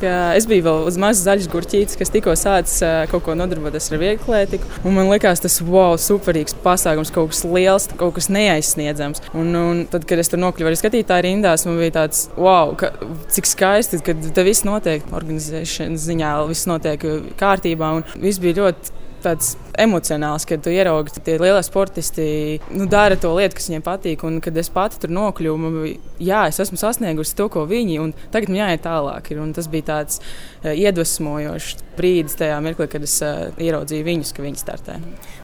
ka es biju vēl uz mazas zaļas gurķītes, kas tikko sācis kaut ko nodarboties ar vieglietību. Un man likās tas superīgs pasākums, kaut kas liels, kaut kas neaizsniedzams. Un tad, kad es tur nokļuvu arī skatītāju rindās, man bija tāds, cik skaisti, ka te viss notiek organizēšanas ziņā, viss notiek kārtībā un viss bija ļoti tāds emocionāls, kad tu ieraugi, tie lielie sportisti dara to lietu, kas viņiem patīk. Un kad es pati tur nokļuvu, man bija, es esmu sasniegusi to, ko viņi, un tagad man jāiet tālāk. Un tas bija tāds iedvesmojošs brīdis tajā mirklī, kad es ieraudzīju viņus, ka viņi startē.